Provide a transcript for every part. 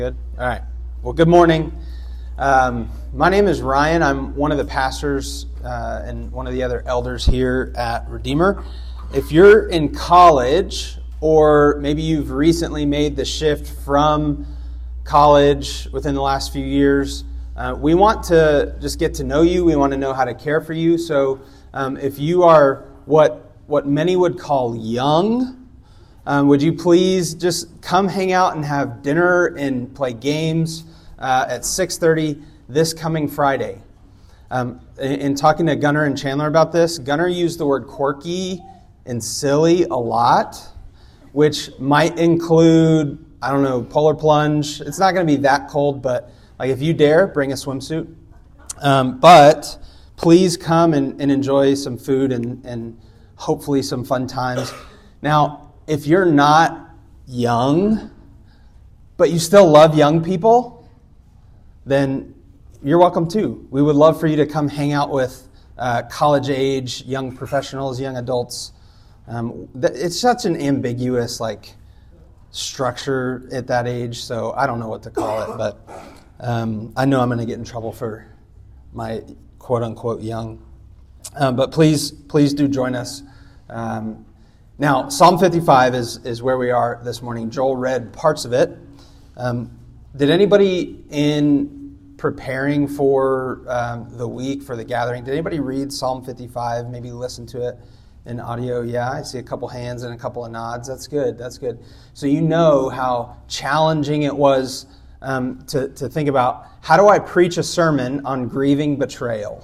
Good. All right. Well, good morning. My name is Ryan. I'm one of the pastors and one of the other elders here at Redeemer. If you're in college, or maybe you've recently made the shift from college within the last few years, we want to just get to know you. We want to know how to care for you. So if you are what many would call young, would you please just come hang out and have dinner and play games at 6:30 this coming Friday? In talking to Gunnar and Chandler about this, Gunnar used the word quirky and silly a lot, which might include, I don't know, polar plunge. It's not going to be that cold, but like if you dare, bring a swimsuit. But please come and enjoy some food and hopefully some fun times. Now, if you're not young, but you still love young people, then you're welcome too. We would love for you to come hang out with college-age young professionals, young adults. It's such an ambiguous structure at that age, so I don't know what to call it, but I know I'm going to get in trouble for my quote-unquote young. But please do join us. Now, Psalm 55 is where we are this morning. Joel read parts of it. Did anybody in preparing for the week, for the gathering, did anybody read Psalm 55, maybe listen to it in audio? Yeah, I see a couple hands and a couple of nods. That's good. So you know how challenging it was to think about, how do I preach a sermon on grieving betrayal?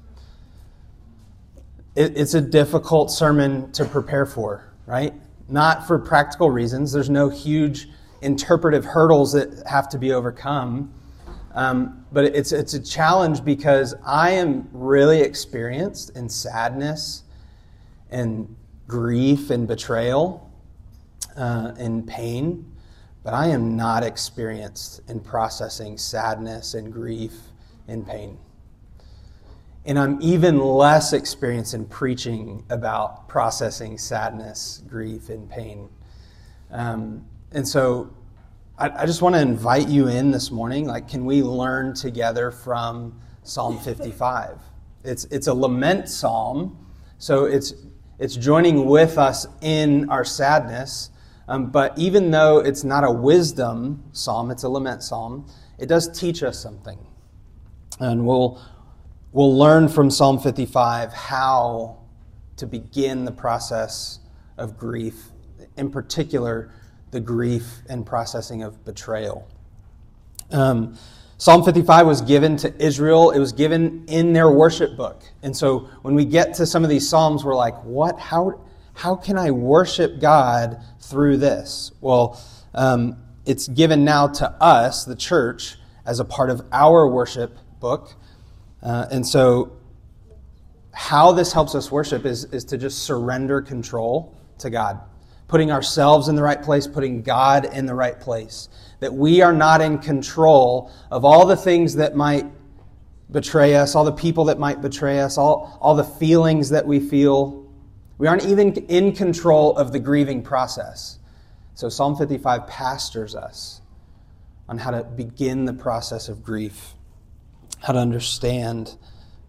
It's a difficult sermon to prepare for, right? Not for practical reasons. There's no huge interpretive hurdles that have to be overcome. But it's a challenge because I am really experienced in sadness and grief and betrayal and pain. But I am not experienced in processing sadness and grief and pain. And I'm even less experienced in preaching about processing sadness, grief, and pain. And so I just want to invite you in this morning. Can we learn together from Psalm 55? It's a lament psalm, so it's joining with us in our sadness. But even though it's not a wisdom psalm, it's a lament psalm, it does teach us something. And we'll learn from Psalm 55 how to begin the process of grief, in particular, the grief and processing of betrayal. Psalm 55 was given to Israel. It was given in their worship book. And so when we get to some of these psalms, we're like, what? How can I worship God through this? Well, it's given now to us, the church, as a part of our worship book. And so how this helps us worship is to just surrender control to God, putting ourselves in the right place, putting God in the right place, that we are not in control of all the things that might betray us, all the people that might betray us, all the feelings that we feel. We aren't even in control of the grieving process. So Psalm 55 pastors us on how to begin the process of grief, how to understand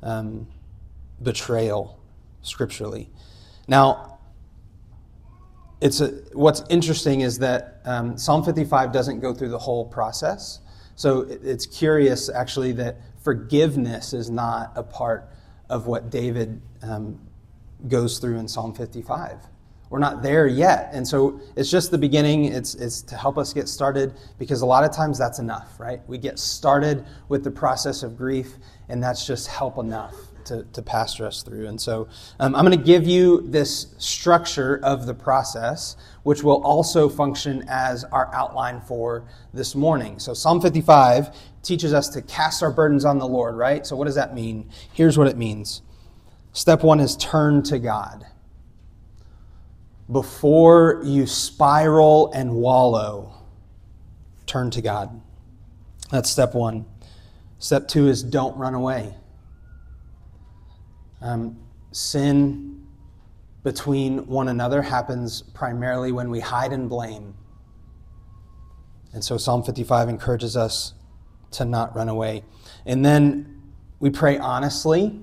betrayal scripturally. Now, what's interesting is that Psalm 55 doesn't go through the whole process. So it's curious, actually, that forgiveness is not a part of what David goes through in Psalm 55. We're not there yet. And so it's just the beginning. It's to help us get started, because a lot of times that's enough, right? We get started with the process of grief, and that's just help enough to pastor us through. And so I'm going to give you this structure of the process, which will also function as our outline for this morning. So Psalm 55 teaches us to cast our burdens on the Lord, right? So what does that mean? Here's what it means. Step one is turn to God. Before you spiral and wallow, turn to God. That's step one. Step two is don't run away. Sin between one another happens primarily when we hide and blame. And so Psalm 55 encourages us to not run away. And then we pray honestly.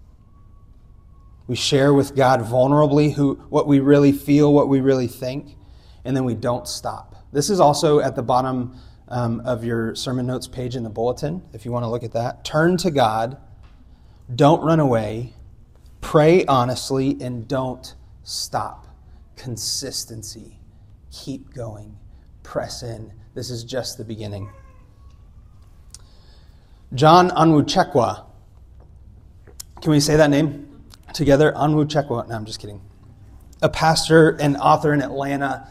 We share with God vulnerably what we really feel, what we really think, and then we don't stop. This is also at the bottom of your sermon notes page in the bulletin, if you want to look at that. Turn to God, don't run away, pray honestly, and don't stop. Consistency. Keep going. Press in. This is just the beginning. John Onwuchekwa. Can we say that name together? Onwuchekwa. No, I'm just kidding. A pastor and author in Atlanta.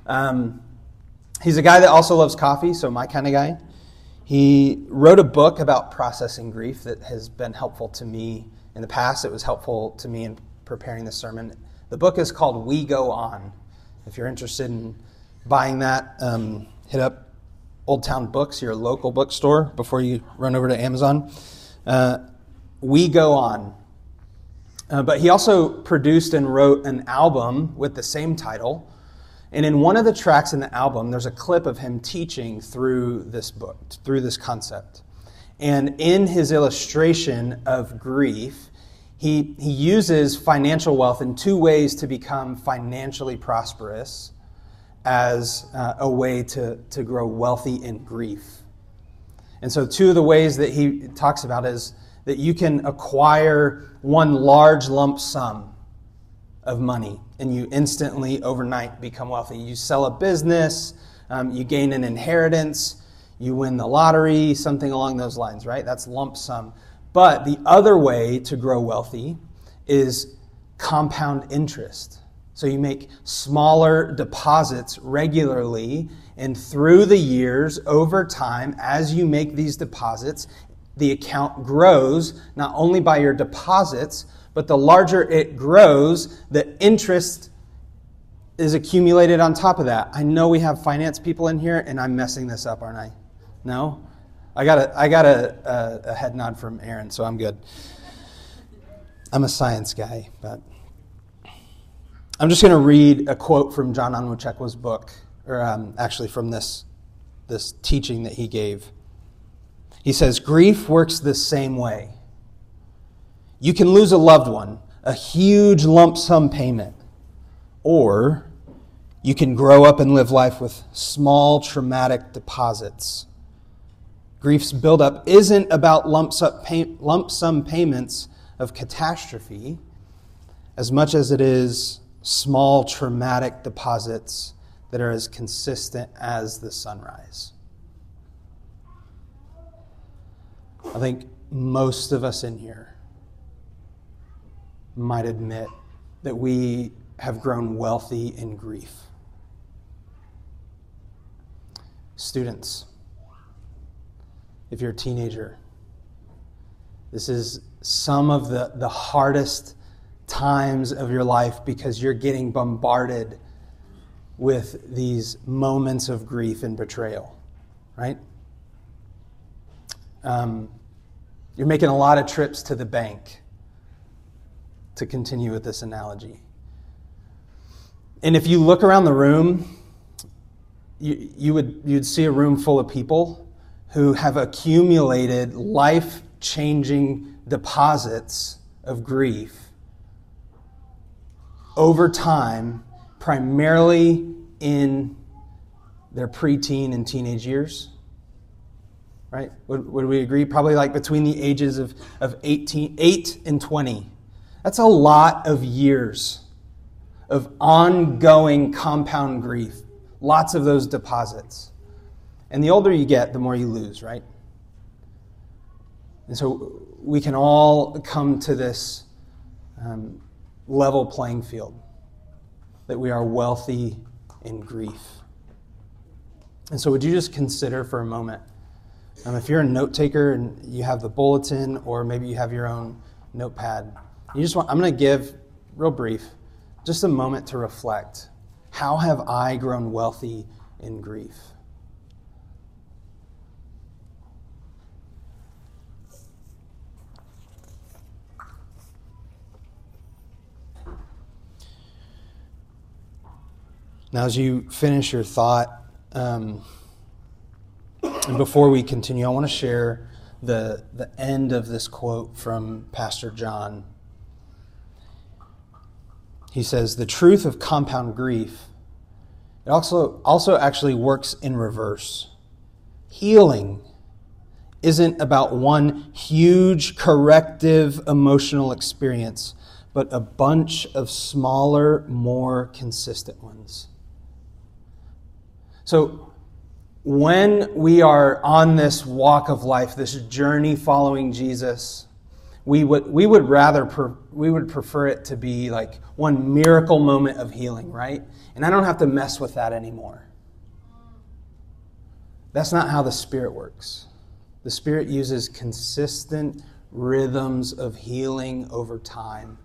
He's a guy that also loves coffee, so my kind of guy. He wrote a book about processing grief that has been helpful to me in the past. It was helpful to me in preparing the sermon. The book is called We Go On. If you're interested in buying that, hit up Old Town Books, your local bookstore, before you run over to Amazon. We Go On. But he also produced and wrote an album with the same title. And in one of the tracks in the album, there's a clip of him teaching through this book, through this concept. And in his illustration of grief, he uses financial wealth in two ways to become financially prosperous as a way to grow wealthy in grief. And so two of the ways that he talks about is that you can acquire one large lump sum of money and you instantly, overnight, become wealthy. You sell a business, you gain an inheritance, you win the lottery, something along those lines, right? That's lump sum. But the other way to grow wealthy is compound interest. So you make smaller deposits regularly, and through the years, over time, as you make these deposits, the account grows not only by your deposits, but the larger it grows, the interest is accumulated on top of that. I know we have finance people in here, and I'm messing this up, aren't I? No? I got a head nod from Aaron, so I'm good. I'm a science guy, but I'm just going to read a quote from John Onwuchekwa's book, or actually from this teaching that he gave. He says, grief works the same way. You can lose a loved one, a huge lump sum payment, or you can grow up and live life with small traumatic deposits. Grief's buildup isn't about lump sum payments of catastrophe as much as it is small traumatic deposits that are as consistent as the sunrise. I think most of us in here might admit that we have grown wealthy in grief. Students, if you're a teenager, this is some of the hardest times of your life because you're getting bombarded with these moments of grief and betrayal, right? You're making a lot of trips to the bank, to continue with this analogy. And if you look around the room, you'd see a room full of people who have accumulated life-changing deposits of grief over time, primarily in their preteen and teenage years. Right? Would we agree? Probably like between the ages of 8 and 20. That's a lot of years of ongoing compound grief. Lots of those deposits. And the older you get, the more you lose, right? And so we can all come to this level playing field, that we are wealthy in grief. And so would you just consider for a moment, if you're a note taker and you have the bulletin, or maybe you have your own notepad, I'm going to give, real brief, just a moment to reflect. How have I grown wealthy in grief? Now, as you finish your thought, And before we continue, I want to share the end of this quote from Pastor John. He says, the truth of compound grief, it also actually works in reverse. Healing isn't about one huge corrective emotional experience, but a bunch of smaller, more consistent ones. So when we are on this walk of life, this journey following Jesus, we would prefer it to be like one miracle moment of healing, right? And I don't have to mess with that anymore. That's not how the Spirit works. The Spirit uses consistent rhythms of healing over time.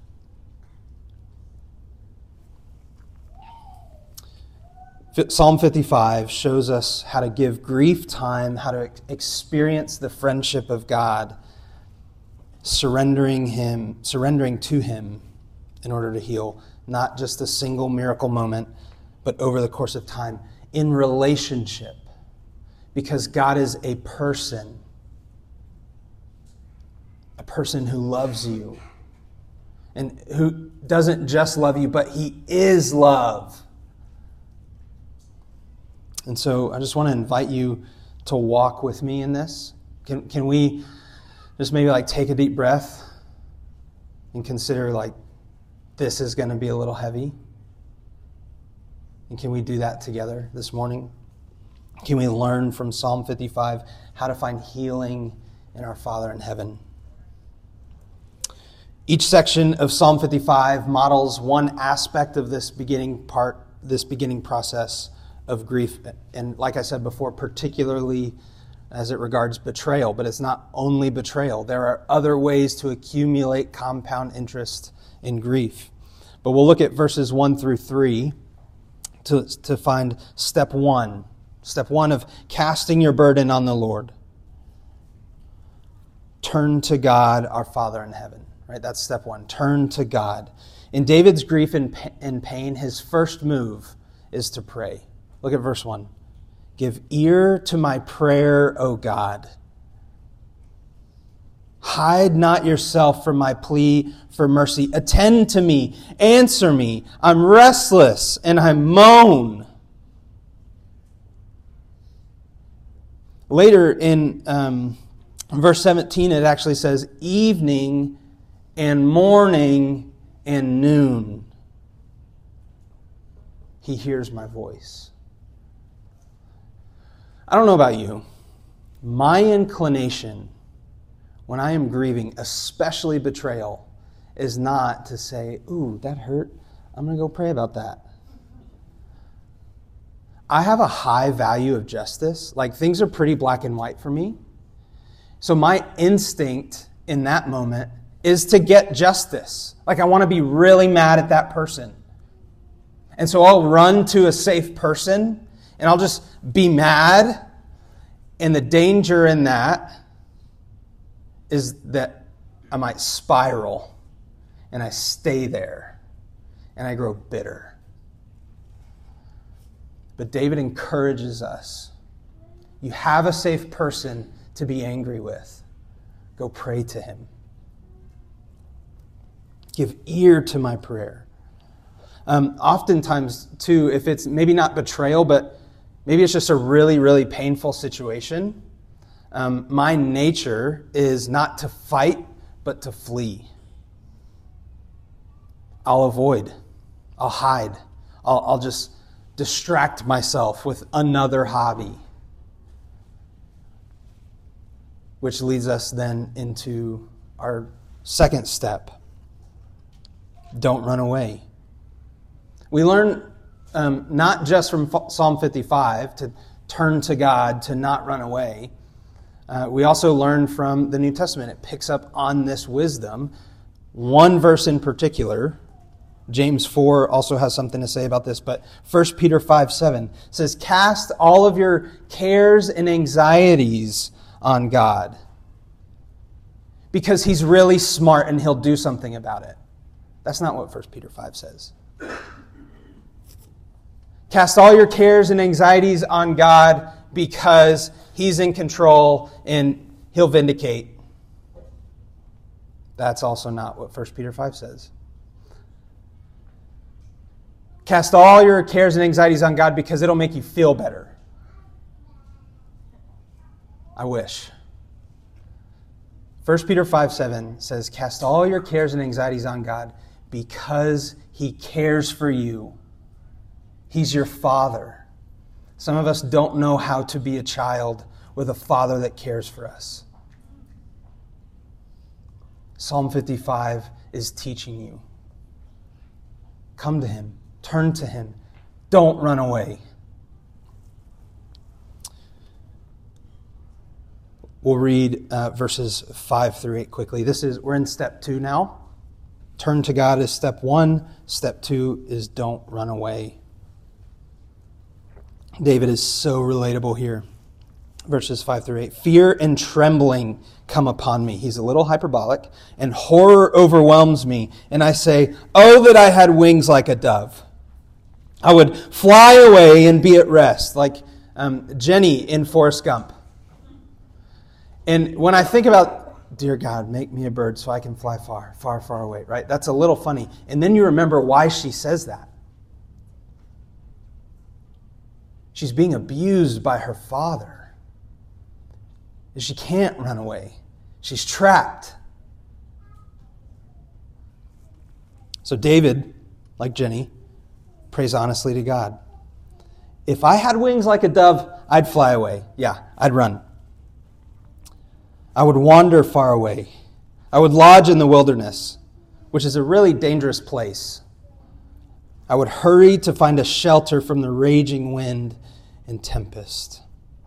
Psalm 55 shows us how to give grief time, how to experience the friendship of God, surrendering to Him in order to heal. Not just a single miracle moment, but over the course of time, in relationship. Because God is a person who loves you, and who doesn't just love you, but He is love. And so I just want to invite you to walk with me in this. Can we just maybe take a deep breath and consider this is going to be a little heavy? And can we do that together this morning? Can we learn from Psalm 55 how to find healing in our Father in heaven? Each section of Psalm 55 models one aspect of this beginning process of grief. And like I said before, particularly as it regards betrayal. But it's not only betrayal. There are other ways to accumulate compound interest in grief. But we'll look at verses 1 through 3 to find step one. Step one of casting your burden on the Lord. Turn to God, our Father in heaven. Right? That's step one. Turn to God. In David's grief and pain, his first move is to pray. Look at verse 1. Give ear to my prayer, O God. Hide not yourself from my plea for mercy. Attend to me. Answer me. I'm restless and I moan. Later in verse 17, it actually says, evening and morning and noon, He hears my voice. I don't know about you. My inclination when I am grieving, especially betrayal, is not to say, ooh, that hurt. I'm going to go pray about that. I have a high value of justice. Things are pretty black and white for me. So my instinct in that moment is to get justice. I want to be really mad at that person. And so I'll run to a safe person and I'll just be mad. And the danger in that is that I might spiral and I stay there and I grow bitter. But David encourages us. You have a safe person to be angry with. Go pray to him. Give ear to my prayer. Oftentimes, too, if it's maybe not betrayal, but maybe it's just a really, really painful situation, my nature is not to fight, but to flee. I'll avoid. I'll hide. I'll just distract myself with another hobby. Which leads us then into our second step. Don't run away. We learn not just from Psalm 55 to turn to God, to not run away. We also learn from the New Testament. It picks up on this wisdom. One verse in particular, James 4 also has something to say about this, but 1 Peter 5:7 says, cast all of your cares and anxieties on God, because He's really smart and He'll do something about it. That's not what 1 Peter 5 says. Cast all your cares and anxieties on God because He's in control and He'll vindicate. That's also not what 1 Peter 5 says. Cast all your cares and anxieties on God because it'll make you feel better. I wish. 1 Peter 5:7 says, cast all your cares and anxieties on God because He cares for you. He's your Father. Some of us don't know how to be a child with a Father that cares for us. Psalm 55 is teaching you. Come to Him. Turn to Him. Don't run away. We'll read verses 5 through 8 quickly. We're in step 2 now. Turn to God is step 1. Step 2 is don't run away. David is so relatable here. Verses 5 through 8. Fear and trembling come upon me. He's a little hyperbolic. And horror overwhelms me. And I say, oh, that I had wings like a dove. I would fly away and be at rest, like Jenny in Forrest Gump. And when I think about, dear God, make me a bird so I can fly far, far, far away, right? That's a little funny. And then you remember why she says that. She's being abused by her father. She can't run away. She's trapped. So David, like Jenny, prays honestly to God. If I had wings like a dove, I'd fly away. Yeah, I'd run. I would wander far away. I would lodge in the wilderness, which is a really dangerous place. I would hurry to find a shelter from the raging wind and tempest.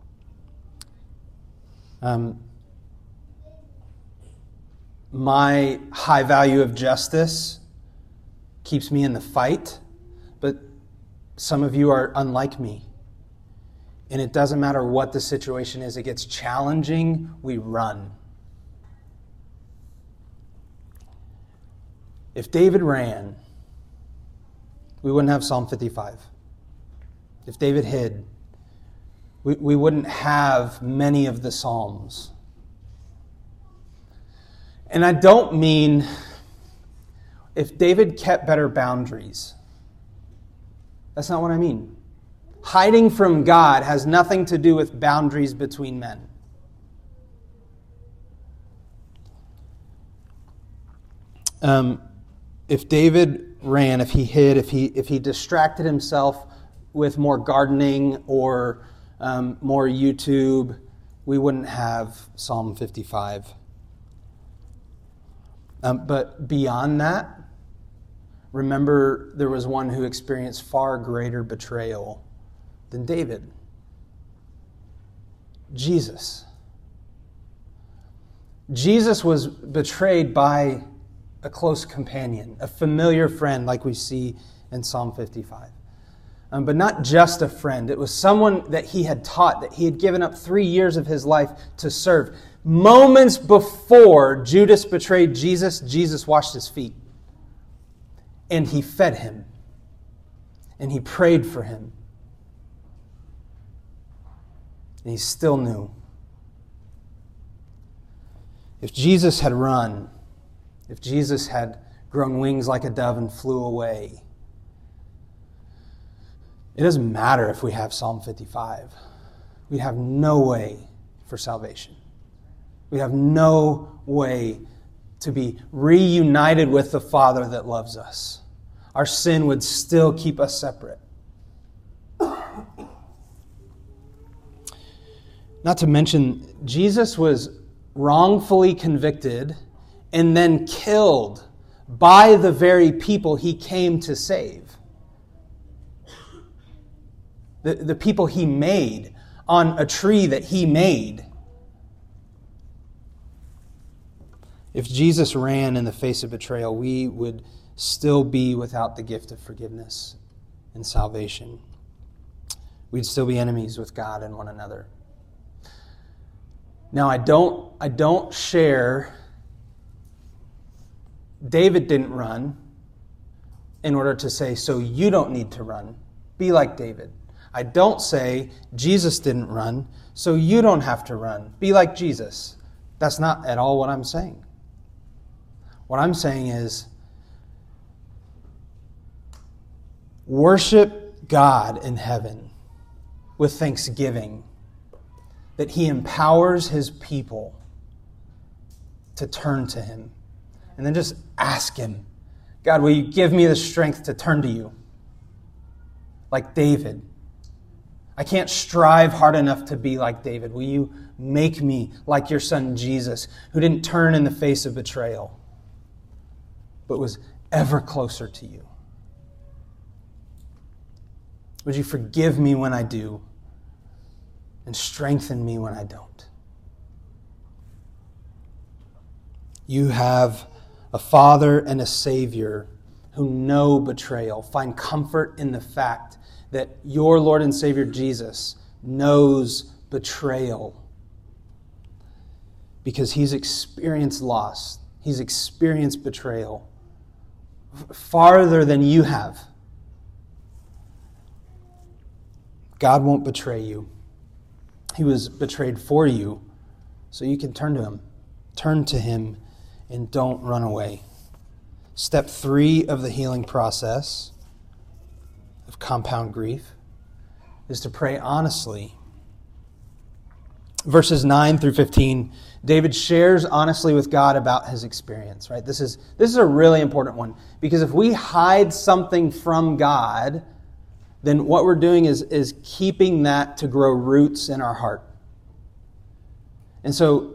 My high value of justice keeps me in the fight, but some of you are unlike me. And it doesn't matter what the situation is. It gets challenging, we run. If David ran, we wouldn't have Psalm 55. If David hid, we wouldn't have many of the Psalms. And I don't mean if David kept better boundaries. That's not what I mean. Hiding from God has nothing to do with boundaries between men. If David ran, if he hid, if he distracted himself with more gardening or more YouTube, we wouldn't have Psalm 55. But beyond that, remember there was one who experienced far greater betrayal than David. Jesus. Jesus was betrayed by a close companion, a familiar friend like we see in Psalm 55. But not just a friend. It was someone that he had taught, that he had given up 3 years of his life to serve. Moments before Judas betrayed Jesus, Jesus washed his feet. And he fed him. And he prayed for him. And he still knew. If Jesus had run, if Jesus had grown wings like a dove and flew away, it doesn't matter if we have Psalm 55. We'd have no way for salvation. We'd have no way to be reunited with the Father that loves us. Our sin would still keep us separate. Not to mention, Jesus was wrongfully convicted and then killed by the very people he came to save. The people he made on a tree that he made. If Jesus ran in the face of betrayal, we would still be without the gift of forgiveness and salvation. We'd still be enemies with God and one another. Now, I don't share David didn't run in order to say, so you don't need to run. Be like David. I don't say Jesus didn't run, so you don't have to run. Be like Jesus. That's not at all what I'm saying. What I'm saying is worship God in heaven with thanksgiving that He empowers His people to turn to Him. And then just ask Him, God, will you give me the strength to turn to you? Like David. I can't strive hard enough to be like David. Will you make me like your son Jesus, who didn't turn in the face of betrayal, but was ever closer to you? Would you forgive me when I do and strengthen me when I don't? You have a Father and a Savior who know betrayal. Find comfort in the fact that your Lord and Savior Jesus knows betrayal because He's experienced loss. He's experienced betrayal farther than you have. God won't betray you. He was betrayed for you, so you can turn to Him. Turn to Him and don't run away. Step 3 of the healing process of compound grief is to pray honestly. Verses 9 through 15, David shares honestly with God about his experience. Right? This is a really important one, because if we hide something from God, then what we're doing is keeping that to grow roots in our heart. And so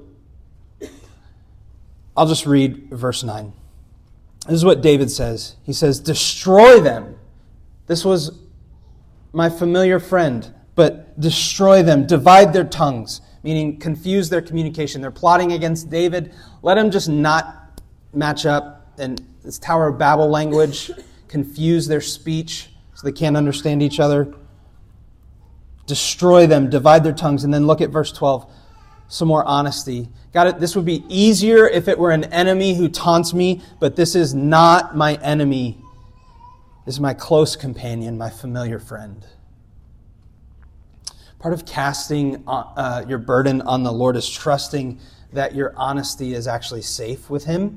I'll just read verse 9. This is what David says. He says, destroy them. This was my familiar friend, but destroy them. Divide their tongues, meaning confuse their communication. They're plotting against David. Let them just not match up and this Tower of Babel language, confuse their speech so they can't understand each other. Destroy them, divide their tongues. And then look at verse 12. Some more honesty. God, this would be easier if it were an enemy who taunts me, but this is not my enemy. This is my close companion, my familiar friend. Part of casting your burden on the Lord is trusting that your honesty is actually safe with Him.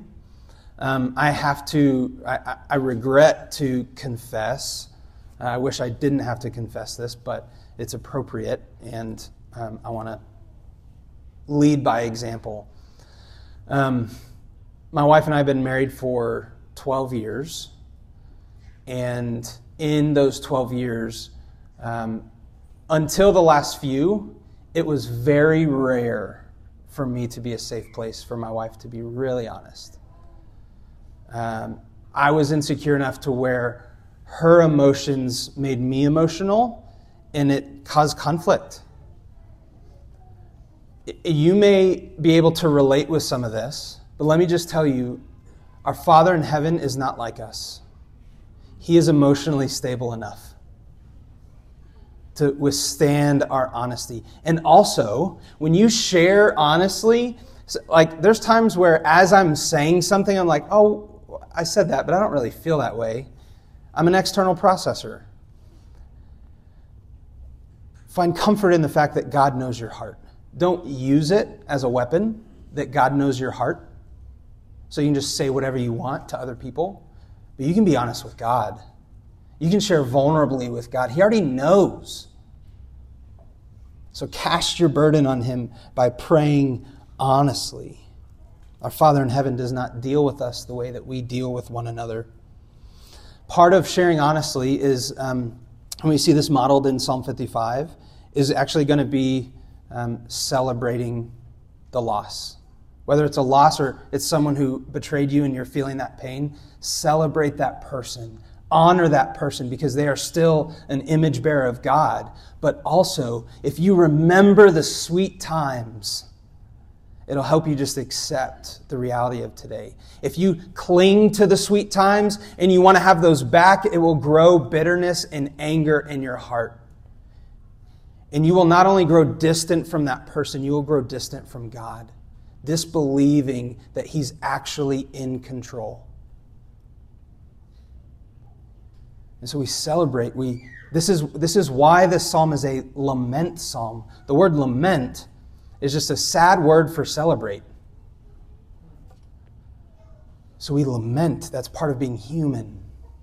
I regret to confess. I wish I didn't have to confess this, but it's appropriate, and I want to lead by example. My wife and I have been married for 12 years, and in those 12 years, until the last few, it was very rare for me to be a safe place for my wife, to be really honest. I was insecure enough to where her emotions made me emotional, and it caused conflict. You may be able to relate with some of this, but let me just tell you, our Father in heaven is not like us. He is emotionally stable enough to withstand our honesty. And also, when you share honestly, like there's times where as I'm saying something, I'm like, oh, I said that, but I don't really feel that way. I'm an external processor. Find comfort in the fact that God knows your heart. Don't use it as a weapon, that God knows your heart, so you can just say whatever you want to other people. But you can be honest with God. You can share vulnerably with God. He already knows. So cast your burden on Him by praying honestly. Our Father in heaven does not deal with us the way that we deal with one another. Part of sharing honestly is, and we see this modeled in Psalm 55, is actually going to be celebrating the loss. Whether it's a loss or it's someone who betrayed you and you're feeling that pain, celebrate that person. Honor that person because they are still an image bearer of God. But also, if you remember the sweet times, it'll help you just accept the reality of today. If you cling to the sweet times and you want to have those back, it will grow bitterness and anger in your heart. And you will not only grow distant from that person, you will grow distant from God, disbelieving that He's actually in control. And so we celebrate. This is why this psalm is a lament psalm. The word lament is just a sad word for celebrate. So we lament. That's part of being human.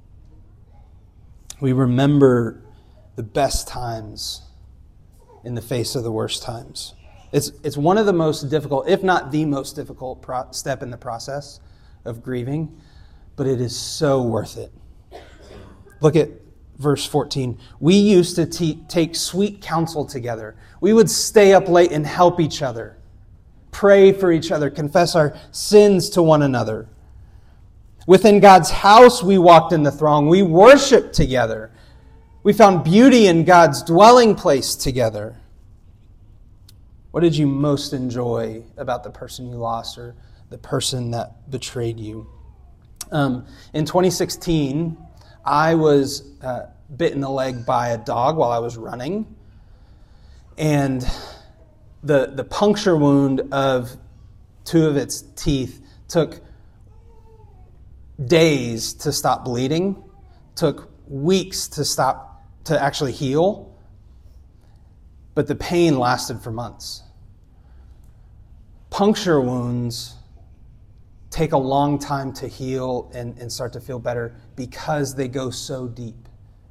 We remember the best times in the face of the worst times. It's one of the most difficult, if not the most difficult step in the process of grieving, but it is so worth it. Look at verse 14. We used to take sweet counsel together. We would stay up late and help each other, pray for each other, confess our sins to one another. Within God's house, we walked in the throng. We worshiped together. We found beauty in God's dwelling place together. What did you most enjoy about the person you lost or the person that betrayed you? In 2016, I was bit in the leg by a dog while I was running. And the puncture wound of 2 of its teeth took days to stop bleeding, took weeks to actually heal, but the pain lasted for months. Puncture wounds take a long time to heal and start to feel better because they go so deep.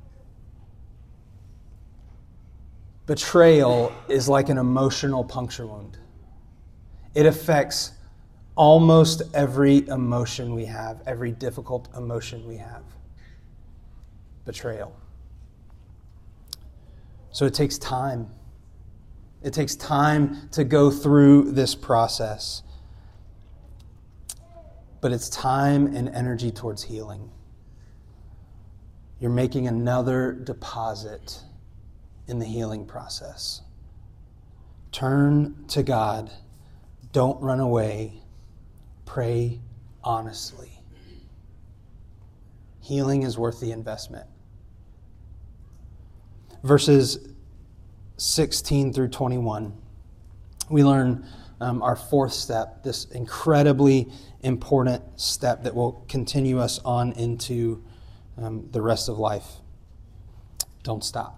Betrayal is like an emotional puncture wound. It affects almost every emotion we have, every difficult emotion we have. Betrayal. So it takes time. It takes time to go through this process. But it's time and energy towards healing. You're making another deposit in the healing process. Turn to God. Don't run away. Pray honestly. Healing is worth the investment. Verses 16 through 21, we learn our 4th step, this incredibly important step that will continue us on into the rest of life. Don't stop.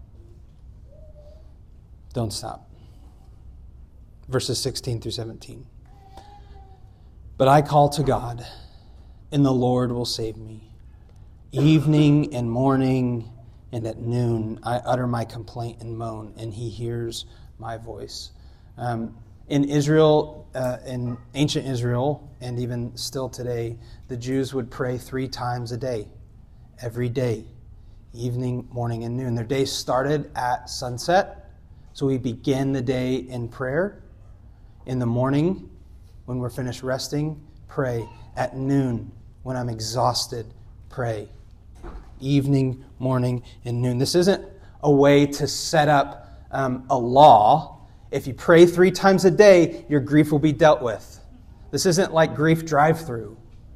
Don't stop. Verses 16 through 17. But I call to God, and the Lord will save me. Evening and morning and at noon I utter my complaint and moan, and he hears my voice. In Israel, in ancient Israel, and even still today, the Jews would pray 3 times a day, every day, evening, morning, and noon. Their day started at sunset, so we begin the day in prayer. In the morning, when we're finished resting, pray. At noon, when I'm exhausted, pray. Evening, morning, and noon. This isn't a way to set up a law. If you pray 3 times a day, your grief will be dealt with. This isn't like grief drive-through.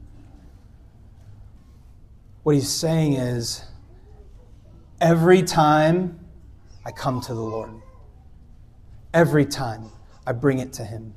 What he's saying is, every time I come to the Lord, every time I bring it to him.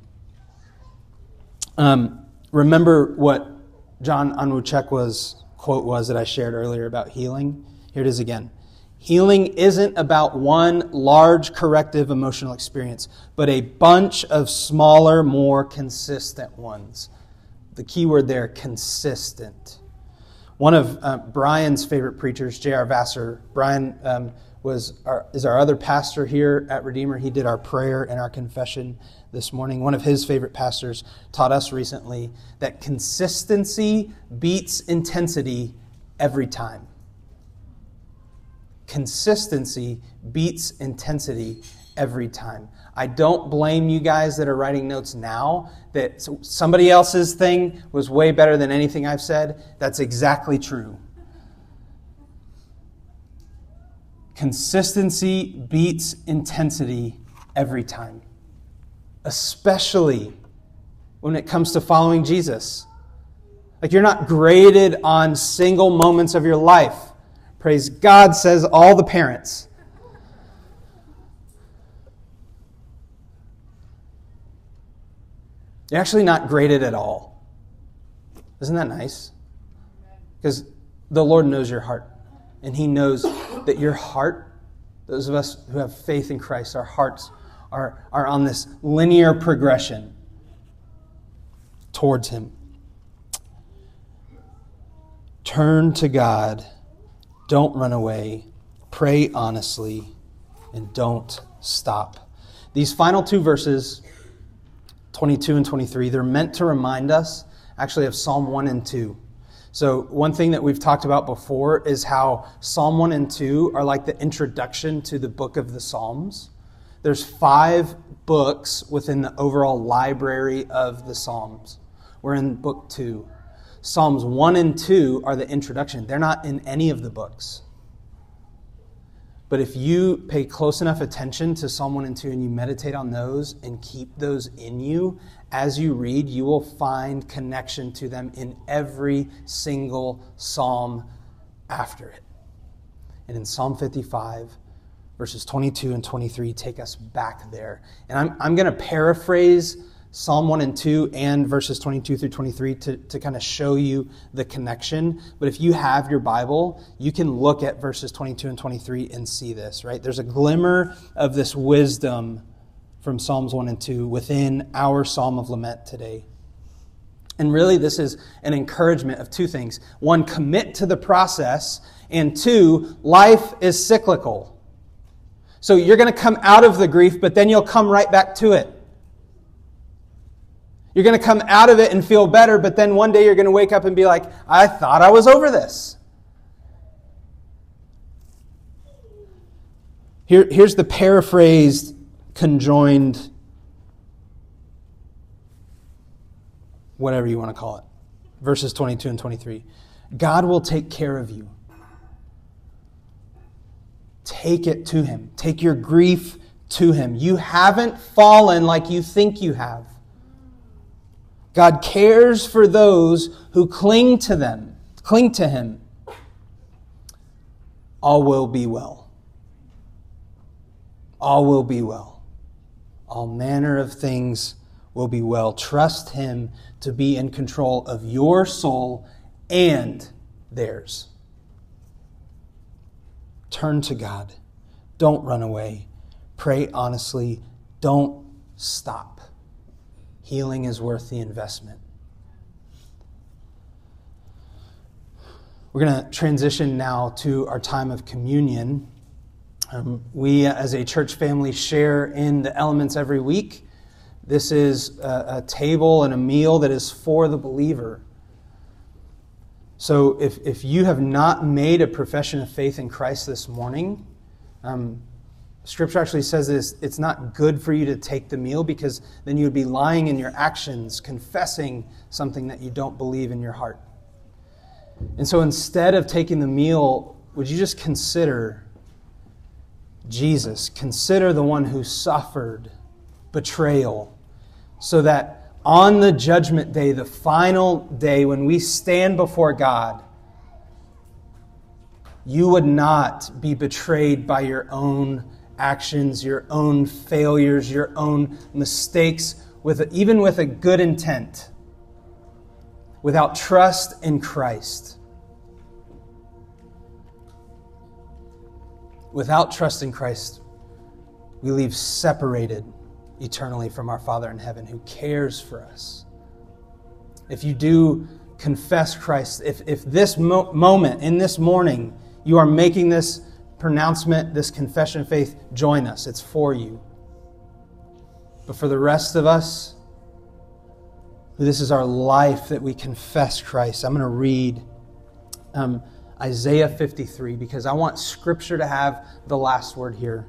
Remember what John Onwuchekwa's quote was that I shared earlier about healing? Here it is again. Healing isn't about one large corrective emotional experience, but a bunch of smaller, more consistent ones. The key word there, consistent. One of Brian's favorite preachers, J.R. Vassar, Brian is our other pastor here at Redeemer. He did our prayer and our confession this morning. One of his favorite pastors taught us recently that consistency beats intensity every time. Consistency beats intensity every time. I don't blame you guys that are writing notes now that somebody else's thing was way better than anything I've said. That's exactly true. Consistency beats intensity every time, especially when it comes to following Jesus. Like, you're not graded on single moments of your life. Praise God, says all the parents. You're actually not graded at all. Isn't that nice? Because the Lord knows your heart. And he knows that your heart, those of us who have faith in Christ, our hearts are on this linear progression towards him. Turn to God. Don't run away. Pray honestly. And don't stop. These final two verses, 22 and 23, they're meant to remind us actually of Psalm 1 and 2. So one thing that we've talked about before is how Psalm 1 and 2 are like the introduction to the book of the Psalms. There's 5 books within the overall library of the Psalms. We're in book 2. Psalms 1 and 2 are the introduction. They're not in any of the books. But if you pay close enough attention to Psalm 1 and 2 and you meditate on those and keep those in you, as you read, you will find connection to them in every single psalm after it. And in Psalm 55, verses 22 and 23 take us back there. And I'm going to paraphrase Psalm 1 and 2 and verses 22 through 23 to kind of show you the connection. But if you have your Bible, you can look at verses 22 and 23 and see this, right? There's a glimmer of this wisdom from Psalms 1 and 2 within our Psalm of Lament today. And really, this is an encouragement of 2 things. 1, commit to the process. And 2, life is cyclical. So you're going to come out of the grief, but then you'll come right back to it. You're going to come out of it and feel better, but then one day you're going to wake up and be like, I thought I was over this. Here's the paraphrased, conjoined, whatever you want to call it. Verses 22 and 23. God will take care of you. Take it to him. Take your grief to him. You haven't fallen like you think you have. God cares for those who cling to him. All will be well. All will be well. All manner of things will be well. Trust him to be in control of your soul and theirs. Turn to God. Don't run away. Pray honestly. Don't stop. Healing is worth the investment. We're going to transition now to our time of communion. We as a church family share in the elements every week. This is a table and a meal that is for the believer. So if you have not made a profession of faith in Christ this morning, Scripture actually says this, it's not good for you to take the meal because then you would be lying in your actions, confessing something that you don't believe in your heart. And so instead of taking the meal, would you just consider Jesus? Consider the one who suffered betrayal so that on the judgment day, the final day when we stand before God, you would not be betrayed by your own actions, your own failures, your own mistakes, even with a good intent, without trust in Christ. Without trust in Christ, we leave separated eternally from our Father in heaven who cares for us. If you do confess Christ, if this moment, in this morning, you are making this pronouncement, this confession of faith, join us. It's for you. But for the rest of us, this is our life that we confess Christ. I'm going to read Isaiah 53 because I want Scripture to have the last word here.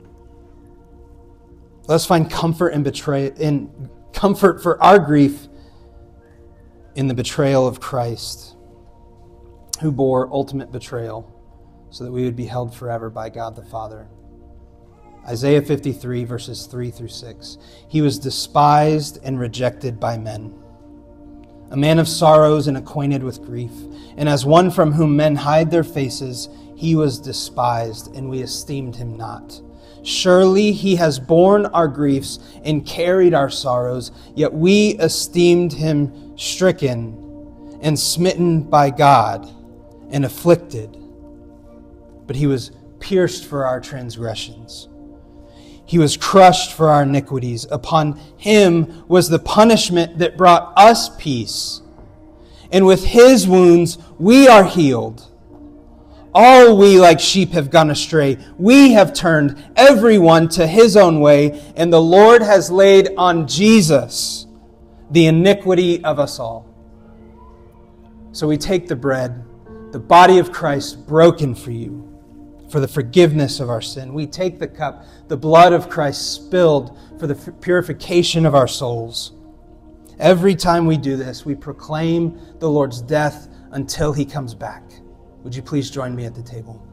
Let's find comfort in comfort for our grief in the betrayal of Christ, who bore ultimate betrayal, so that we would be held forever by God the Father. Isaiah 53, verses 3 through 6. He was despised and rejected by men, a man of sorrows and acquainted with grief. And as one from whom men hide their faces, he was despised, and we esteemed him not. Surely he has borne our griefs and carried our sorrows, yet we esteemed him stricken and smitten by God and afflicted. but he was pierced for our transgressions. He was crushed for our iniquities. Upon him was the punishment that brought us peace. And with his wounds we are healed. All we like sheep have gone astray. We have turned everyone to his own way, and the Lord has laid on Jesus the iniquity of us all. So we take the bread, the body of Christ broken for you, for the forgiveness of our sin. We take the cup, the blood of Christ spilled for the purification of our souls. Every time we do this, we proclaim the Lord's death until he comes back. Would you please join me at the table?